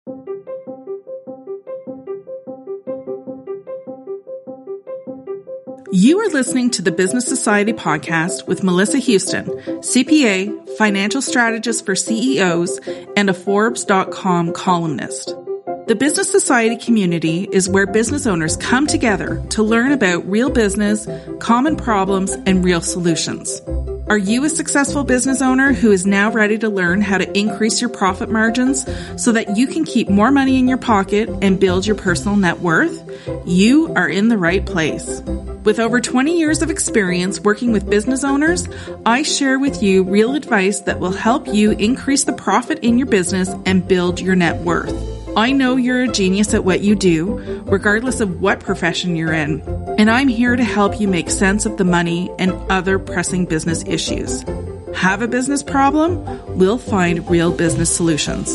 You are listening to the Business Society podcast with Melissa Houston, CPA, financial strategist for CEOs, and a Forbes.com columnist. The Business Society community is where business owners come together to learn about real business, common problems, and real solutions. Are you a successful business owner who is now ready to learn how to increase your profit margins so that you can keep more money in your pocket and build your personal net worth? You are in the right place. With over 20 years of experience working with business owners, I share with you real advice that will help you increase the profit in your business and build your net worth. I know you're a genius at what you do, regardless of what profession you're in, and I'm here to help you make sense of the money and other pressing business issues. Have a business problem? We'll find real business solutions.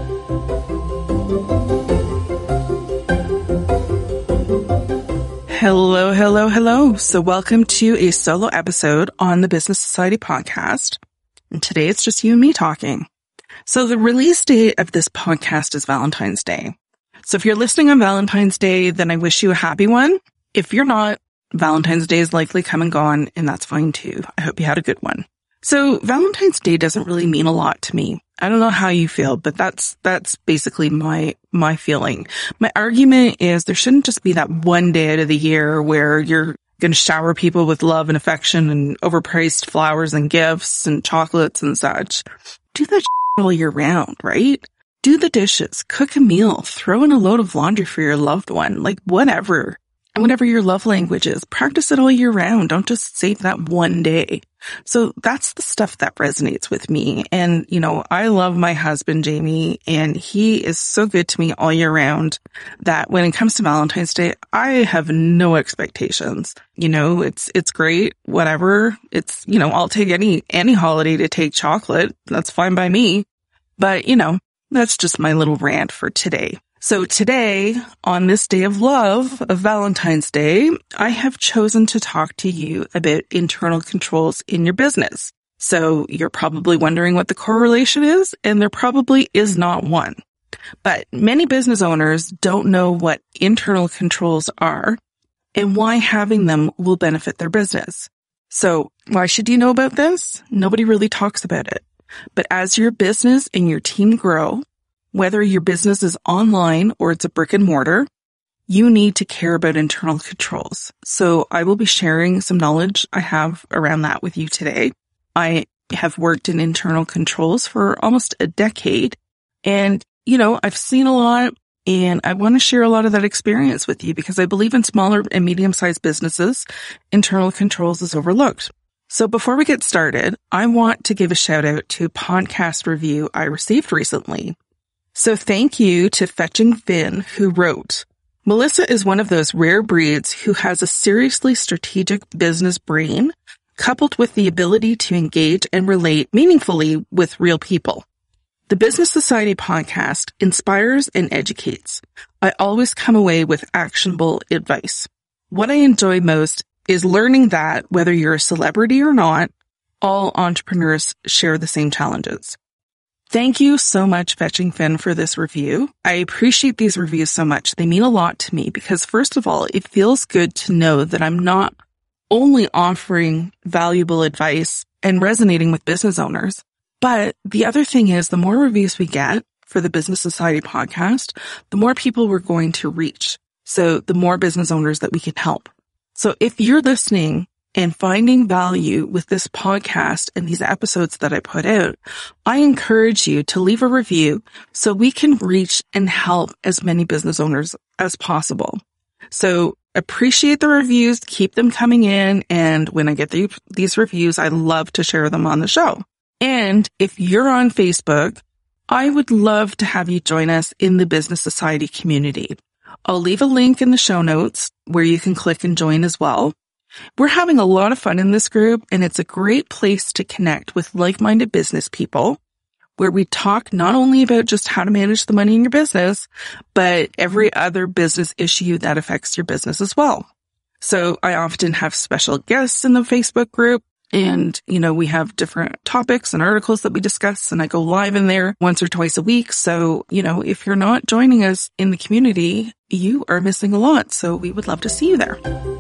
Hello. So welcome to a solo episode on the Business Society podcast. And today it's just you and me talking. So the release date of this podcast is Valentine's Day. So if you're listening on Valentine's Day, then I wish you a happy one. If you're not, Valentine's Day is likely come and gone, and that's fine too. I hope you had a good one. So Valentine's Day doesn't really mean a lot to me. I don't know how you feel, but that's basically my feeling. My argument is there shouldn't just be that one day out of the year where you're going to shower people with love and affection and overpriced flowers and gifts and chocolates and such. Do that all year round, right? Do the dishes, cook a meal, throw in a load of laundry for your loved one, like whatever. And whatever your love language is, practice it all year round. Don't just save that one day. So that's the stuff that resonates with me. And, I love my husband, Jamie, and he is so good to me all year round that when it comes to Valentine's Day, I have no expectations. It's great, whatever. It's, I'll take any holiday to take chocolate. That's fine by me. But, that's just my little rant for today. So today, on this day of love, of Valentine's Day, I have chosen to talk to you about internal controls in your business. So you're probably wondering what the correlation is, and there probably is not one. But many business owners don't know what internal controls are and why having them will benefit their business. So why should you know about this? Nobody really talks about it. But as your business and your team grow, whether your business is online or it's a brick and mortar, you need to care about internal controls. So I will be sharing some knowledge I have around that with you today. I have worked in internal controls for almost a decade, and, I've seen a lot, and I want to share a lot of that experience with you because I believe in smaller and medium-sized businesses, internal controls is overlooked. So before we get started, I want to give a shout out to a podcast review I received recently. So thank you to Fetching Finn, who wrote, Melissa is one of those rare breeds who has a seriously strategic business brain, coupled with the ability to engage and relate meaningfully with real people. The Business Society podcast inspires and educates. I always come away with actionable advice. What I enjoy most is learning that whether you're a celebrity or not, all entrepreneurs share the same challenges. Thank you so much, Fetching Finn, for this review. I appreciate these reviews so much. They mean a lot to me because, first of all, it feels good to know that I'm not only offering valuable advice and resonating with business owners, but the other thing is the more reviews we get for the Business Society podcast, the more people we're going to reach. So the more business owners that we can help. So if you're listening and finding value with this podcast and these episodes that I put out, I encourage you to leave a review so we can reach and help as many business owners as possible. So appreciate the reviews, keep them coming in, and when I get these reviews, I love to share them on the show. And if you're on Facebook, I would love to have you join us in the Business Society community. I'll leave a link in the show notes where you can click and join as well. We're having a lot of fun in this group, and it's a great place to connect with like-minded business people where we talk not only about just how to manage the money in your business, but every other business issue that affects your business as well. So I often have special guests in the Facebook group, And, we have different topics and articles that we discuss, and I go live in there once or twice a week. So, if you're not joining us in the community, you are missing a lot. So we would love to see you there.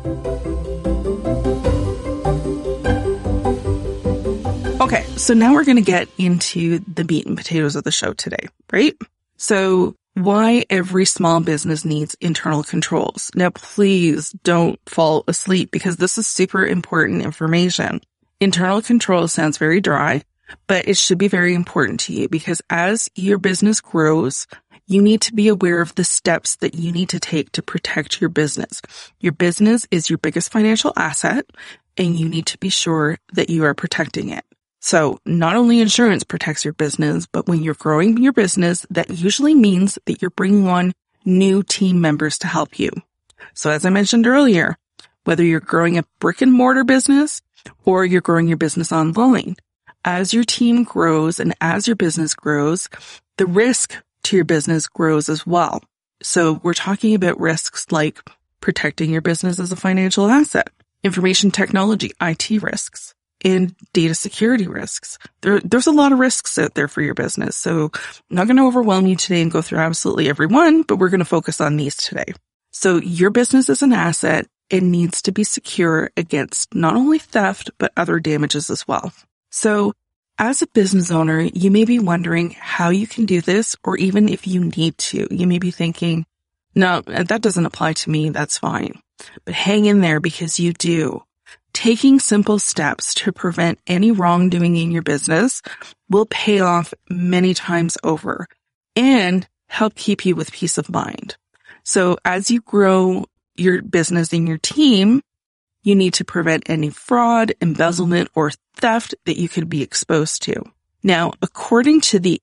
Okay, so now we're going to get into the meat and potatoes of the show today, right? So why every small business needs internal controls. Now, please don't fall asleep because this is super important information. Internal control sounds very dry, but it should be very important to you because as your business grows, you need to be aware of the steps that you need to take to protect your business. Your business is your biggest financial asset, and you need to be sure that you are protecting it. So not only insurance protects your business, but when you're growing your business, that usually means that you're bringing on new team members to help you. So as I mentioned earlier, whether you're growing a brick and mortar business or you're growing your business online, as your team grows and as your business grows, the risk to your business grows as well. So we're talking about risks like protecting your business as a financial asset, information technology, IT risks, and data security risks. There's a lot of risks out there for your business. So I'm not going to overwhelm you today and go through absolutely every one, but we're going to focus on these today. So your business is an asset. It needs to be secure against not only theft, but other damages as well. So as a business owner, you may be wondering how you can do this, or even if you need to. You may be thinking, no, that doesn't apply to me. That's fine. But hang in there because you do. Taking simple steps to prevent any wrongdoing in your business will pay off many times over and help keep you with peace of mind. So as you grow your business and your team, you need to prevent any fraud, embezzlement, or theft that you could be exposed to. Now, according to the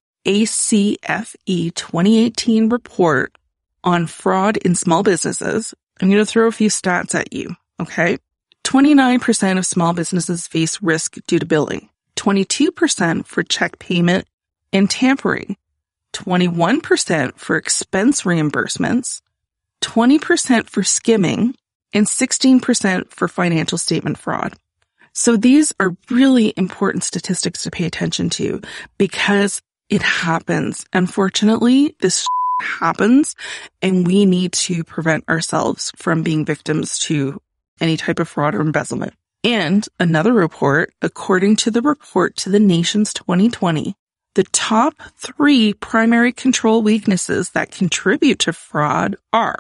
ACFE 2018 report on fraud in small businesses, I'm going to throw a few stats at you, okay? 29% of small businesses face risk due to billing, 22% for check payment and tampering, 21% for expense reimbursements, 20% for skimming, and 16% for financial statement fraud. So these are really important statistics to pay attention to because it happens. Unfortunately, this happens, and we need to prevent ourselves from being victims to any type of fraud or embezzlement. And another report, according to the report to the Nations 2020, the top 3 primary control weaknesses that contribute to fraud are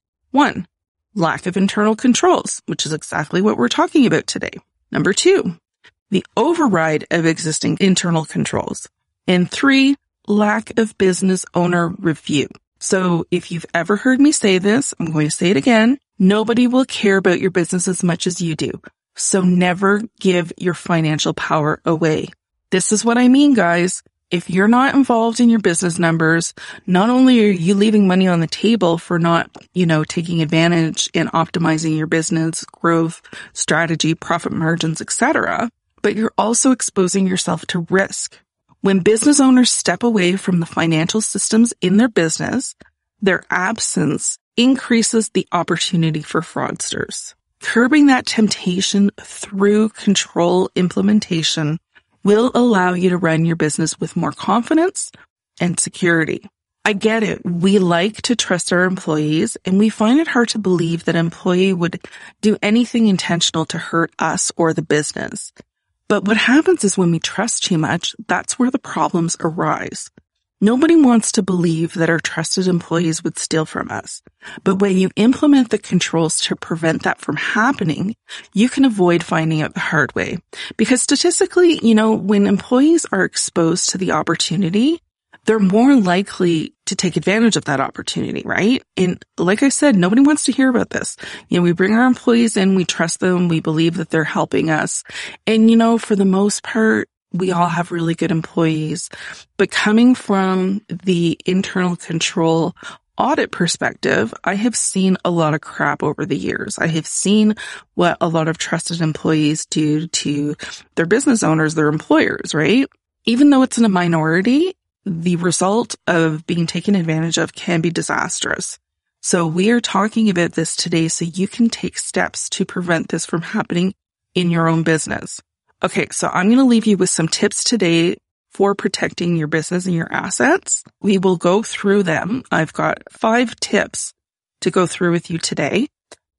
1, lack of internal controls, which is exactly what we're talking about today. Number 2, the override of existing internal controls. And 3, lack of business owner review. So if you've ever heard me say this, I'm going to say it again. Nobody will care about your business as much as you do. So never give your financial power away. This is what I mean, guys. If you're not involved in your business numbers, not only are you leaving money on the table for not, taking advantage and optimizing your business growth strategy, profit margins, etc., but you're also exposing yourself to risk. When business owners step away from the financial systems in their business, their absence increases the opportunity for fraudsters. Curbing that temptation through control implementation will allow you to run your business with more confidence and security. I get it. We like to trust our employees, and we find it hard to believe that an employee would do anything intentional to hurt us or the business. But what happens is when we trust too much, that's where the problems arise. Nobody wants to believe that our trusted employees would steal from us. But when you implement the controls to prevent that from happening, you can avoid finding out the hard way. Because statistically, when employees are exposed to the opportunity, they're more likely to take advantage of that opportunity, right? And like I said, nobody wants to hear about this. We bring our employees in, we trust them, we believe that they're helping us. And, for the most part, we all have really good employees. But coming from the internal control audit perspective, I have seen a lot of crap over the years. I have seen what a lot of trusted employees do to their business owners, their employers, right? Even though it's in a minority, the result of being taken advantage of can be disastrous. So we are talking about this today so you can take steps to prevent this from happening in your own business. Okay, so I'm going to leave you with some tips today for protecting your business and your assets. We will go through them. I've got 5 tips to go through with you today.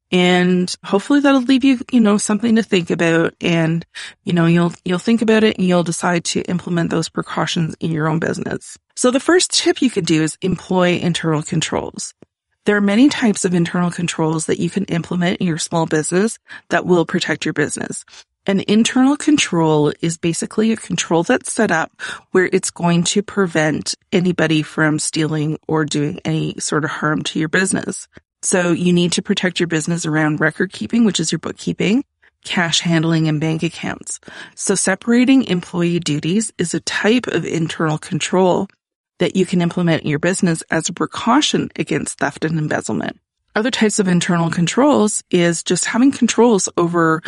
And hopefully that'll leave you, something to think about. And, you'll think about it and you'll decide to implement those precautions in your own business. So the first tip you could do is employ internal controls. There are many types of internal controls that you can implement in your small business that will protect your business. An internal control is basically a control that's set up where it's going to prevent anybody from stealing or doing any sort of harm to your business. So you need to protect your business around record keeping, which is your bookkeeping, cash handling, and bank accounts. So separating employee duties is a type of internal control that you can implement in your business as a precaution against theft and embezzlement. Other types of internal controls is just having controls over,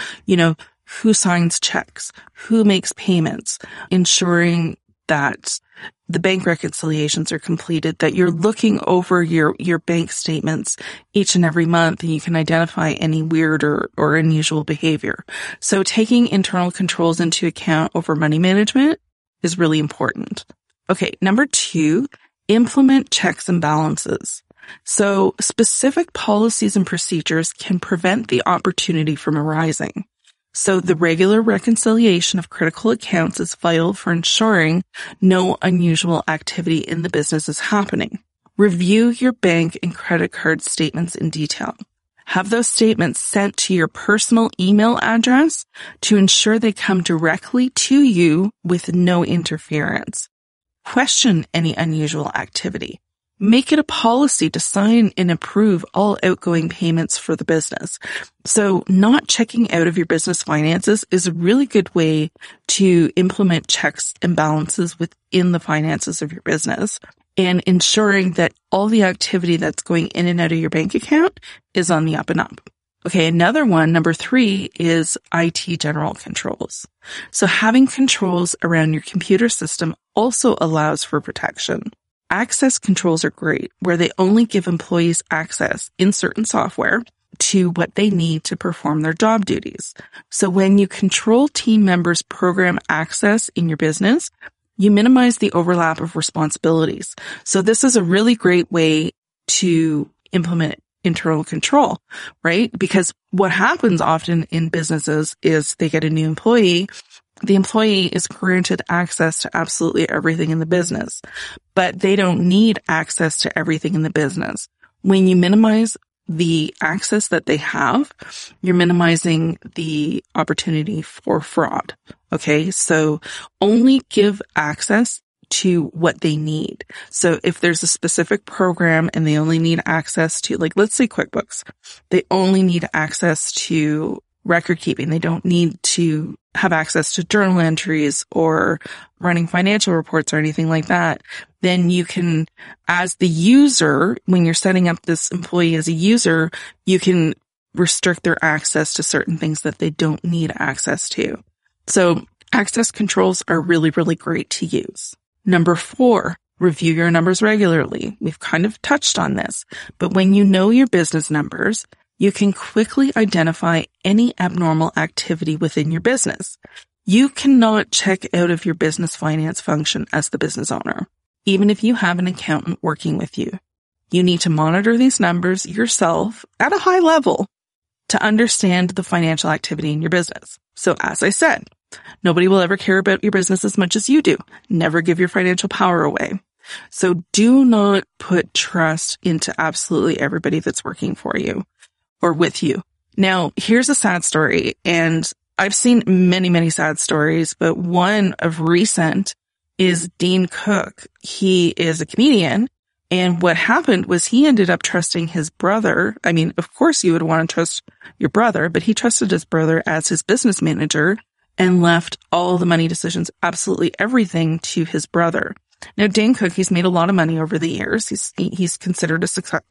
who signs checks, who makes payments, ensuring that the bank reconciliations are completed, that you're looking over your bank statements each and every month and you can identify any weird or unusual behavior. So taking internal controls into account over money management is really important. Okay, number 2, implement checks and balances. So specific policies and procedures can prevent the opportunity from arising. So the regular reconciliation of critical accounts is vital for ensuring no unusual activity in the business is happening. Review your bank and credit card statements in detail. Have those statements sent to your personal email address to ensure they come directly to you with no interference. Question any unusual activity. Make it a policy to sign and approve all outgoing payments for the business. So not checking out of your business finances is a really good way to implement checks and balances within the finances of your business and ensuring that all the activity that's going in and out of your bank account is on the up and up. Okay, another one, number 3, is IT general controls. So having controls around your computer system also allows for protection. Access controls are great, where they only give employees access in certain software to what they need to perform their job duties. So when you control team members' program access in your business, you minimize the overlap of responsibilities. So this is a really great way to implement internal control, right? Because what happens often in businesses is they get a new employee. The employee is granted access to absolutely everything in the business, but they don't need access to everything in the business. When you minimize the access that they have, you're minimizing the opportunity for fraud. Okay. So only give access to what they need. So if there's a specific program and they only need access to, like, let's say QuickBooks, they only need access to record keeping. They don't need to have access to journal entries or running financial reports or anything like that. Then you can, as the user, when you're setting up this employee as a user, you can restrict their access to certain things that they don't need access to. So access controls are really, really great to use. Number 4, review your numbers regularly. We've kind of touched on this, but when you know your business numbers, you can quickly identify any abnormal activity within your business. You cannot check out of your business finance function as the business owner, even if you have an accountant working with you. You need to monitor these numbers yourself at a high level to understand the financial activity in your business. So as I said, nobody will ever care about your business as much as you do. Never give your financial power away. So do not put trust into absolutely everybody that's working for you or with you. Now, here's a sad story, and I've seen many, many sad stories, but one of recent is Dean Cook. He is a comedian, and what happened was he ended up trusting his brother. I mean, of course you would want to trust your brother, but he trusted his brother as his business manager and left all the money decisions, absolutely everything, to his brother. Now, Dane Cook, he's made a lot of money over the years. He's considered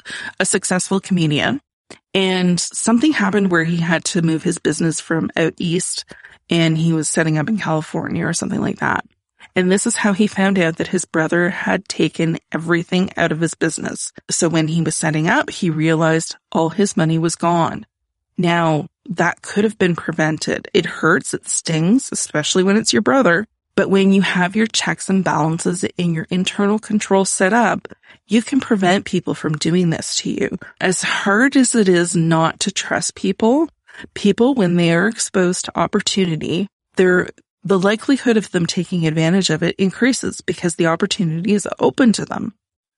a successful comedian. And something happened where he had to move his business from out east, and he was setting up in California or something like that. And this is how he found out that his brother had taken everything out of his business. So when he was setting up, he realized all his money was gone. Now, that could have been prevented. It hurts, it stings, especially when it's your brother. But when you have your checks and balances and your internal control set up, you can prevent people from doing this to you. As hard as it is not to trust people, when they are exposed to opportunity, the likelihood of them taking advantage of it increases because the opportunity is open to them.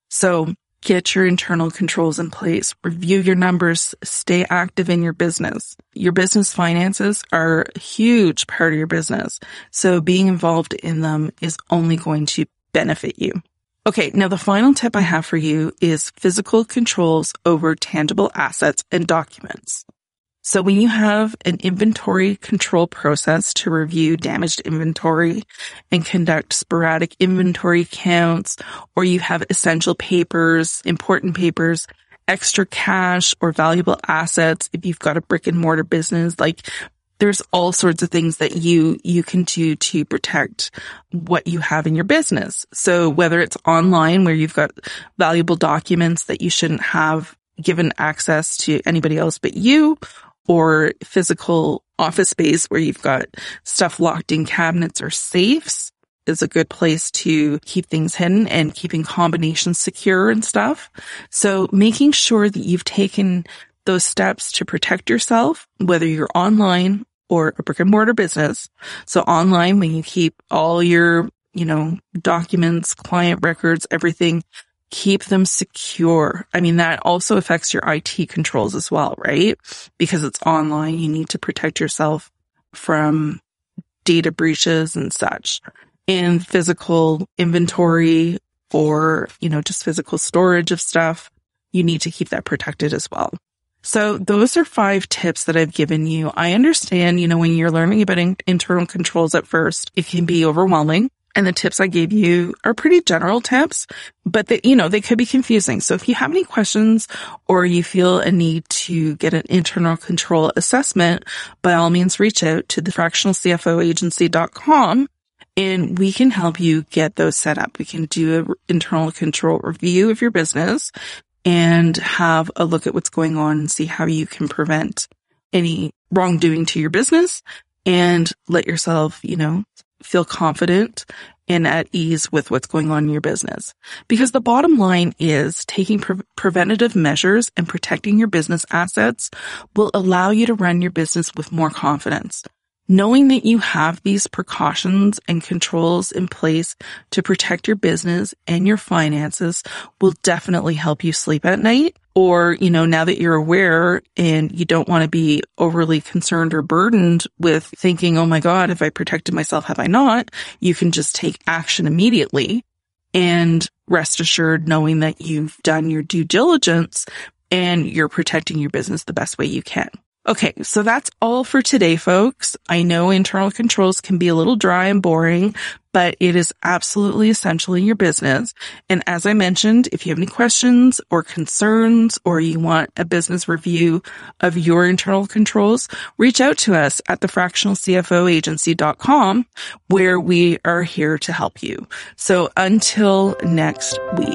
So get your internal controls in place, review your numbers, stay active in your business. Your business finances are a huge part of your business. So being involved in them is only going to benefit you. Okay, now the final tip I have for you is physical controls over tangible assets and documents. So when you have an inventory control process to review damaged inventory and conduct sporadic inventory counts, or you have essential papers, important papers, extra cash or valuable assets, if you've got a brick and mortar business, like there's all sorts of things that you can do to protect what you have in your business. So whether it's online where you've got valuable documents that you shouldn't have given access to anybody else but you, or physical office space where you've got stuff locked in cabinets or safes is a good place to keep things hidden and keeping combinations secure and stuff. So making sure that you've taken those steps to protect yourself, whether you're online or a brick and mortar business. So online, when you keep all your, documents, client records, everything, keep them secure. I mean, that also affects your IT controls as well, right? Because it's online, you need to protect yourself from data breaches and such. In physical inventory or, just physical storage of stuff, you need to keep that protected as well. So those are 5 tips that I've given you. I understand, when you're learning about internal controls at first, it can be overwhelming. And the tips I gave you are pretty general tips, but they could be confusing. So if you have any questions or you feel a need to get an internal control assessment, by all means, reach out to the fractionalcfoagency.com and we can help you get those set up. We can do an internal control review of your business and have a look at what's going on and see how you can prevent any wrongdoing to your business and let yourself, feel confident and at ease with what's going on in your business. Because the bottom line is taking preventative measures and protecting your business assets will allow you to run your business with more confidence. Knowing that you have these precautions and controls in place to protect your business and your finances will definitely help you sleep at night. Or, now that you're aware and you don't want to be overly concerned or burdened with thinking, oh my God, have I protected myself? Have I not? You can just take action immediately and rest assured knowing that you've done your due diligence and you're protecting your business the best way you can. Okay, so that's all for today, folks. I know internal controls can be a little dry and boring, but it is absolutely essential in your business. And as I mentioned, if you have any questions or concerns or you want a business review of your internal controls, reach out to us at thefractionalcfoagency.com, where we are here to help you. So until next week.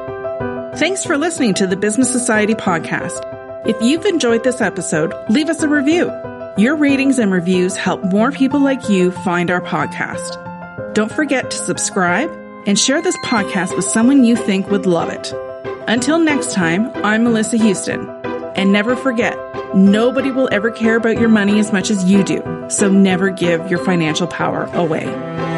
Thanks for listening to the Business Society podcast. If you've enjoyed this episode, leave us a review. Your ratings and reviews help more people like you find our podcast. Don't forget to subscribe and share this podcast with someone you think would love it. Until next time, I'm Melissa Houston. And never forget, nobody will ever care about your money as much as you do. So never give your financial power away.